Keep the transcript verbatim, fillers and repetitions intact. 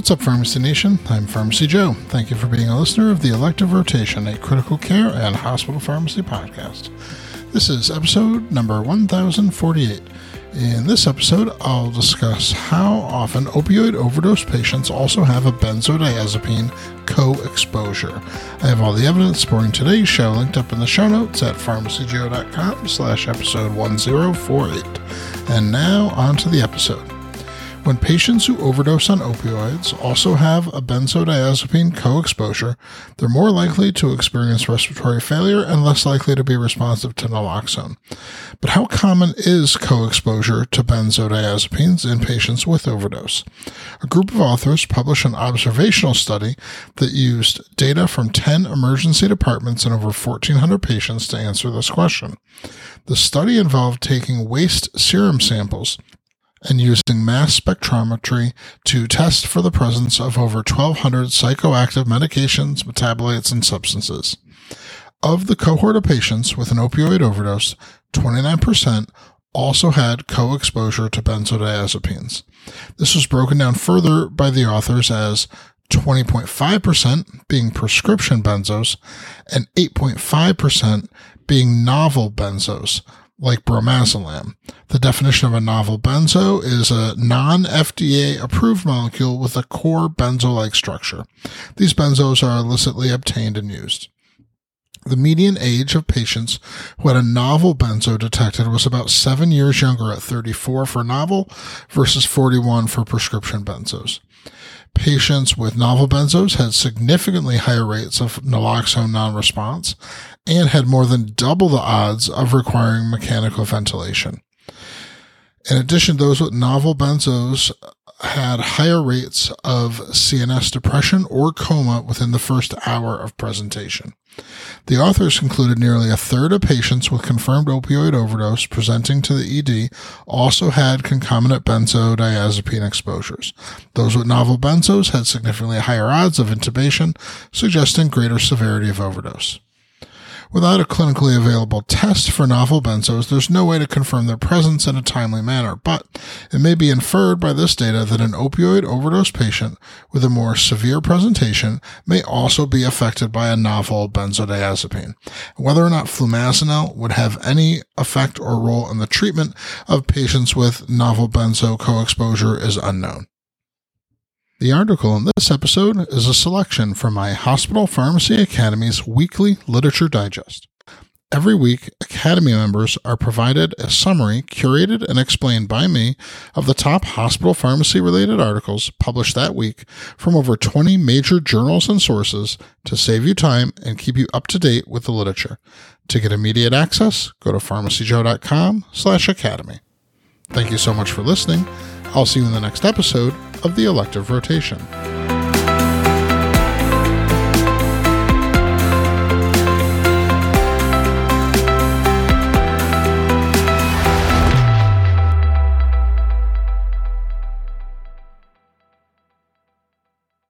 What's up, Pharmacy Nation? I'm Pharmacy Joe. Thank you for being a listener of the Elective Rotation, a critical care and hospital pharmacy podcast. This is episode number one thousand forty-eight. In this episode, I'll discuss how often opioid overdose patients also have a benzodiazepine co-exposure. I have all the evidence supporting today's show linked up in the show notes at pharmacyjoe.com slash episode one thousand forty-eight. And now, on to the episode. When patients who overdose on opioids also have a benzodiazepine co-exposure, they're more likely to experience respiratory failure and less likely to be responsive to naloxone. But how common is co-exposure to benzodiazepines in patients with overdose? A group of authors published an observational study that used data from ten emergency departments and over fourteen hundred patients to answer this question. The study involved taking waste serum samples and using mass spectrometry to test for the presence of over twelve hundred psychoactive medications, metabolites, and substances. Of the cohort of patients with an opioid overdose, twenty-nine percent also had co-exposure to benzodiazepines. This was broken down further by the authors as twenty point five percent being prescription benzos and eight point five percent being novel benzos, like bromazolam. The definition of a novel benzo is a non-F D A approved molecule with a core benzo-like structure. These benzos are illicitly obtained and used. The median age of patients who had a novel benzo detected was about seven years younger at thirty-four for novel versus forty-one for prescription benzos. Patients with novel benzos had significantly higher rates of naloxone non-response and had more than double the odds of requiring mechanical ventilation. In addition, those with novel benzos had higher rates of C N S depression or coma within the first hour of presentation. The authors concluded nearly a third of patients with confirmed opioid overdose presenting to the E D also had concomitant benzodiazepine exposures. Those with novel benzos had significantly higher odds of intubation, suggesting greater severity of overdose. Without a clinically available test for novel benzos, there's no way to confirm their presence in a timely manner, but it may be inferred by this data that an opioid overdose patient with a more severe presentation may also be affected by a novel benzodiazepine. Whether or not flumazenil would have any effect or role in the treatment of patients with novel benzo co-exposure is unknown. The article in this episode is a selection from my Hospital Pharmacy Academy's weekly literature digest. Every week, Academy members are provided a summary curated and explained by me of the top hospital pharmacy-related articles published that week from over twenty major journals and sources to save you time and keep you up to date with the literature. To get immediate access, go to pharmacyjoe.com slash academy. Thank you so much for listening. I'll see you in the next episode of the Elective Rotation.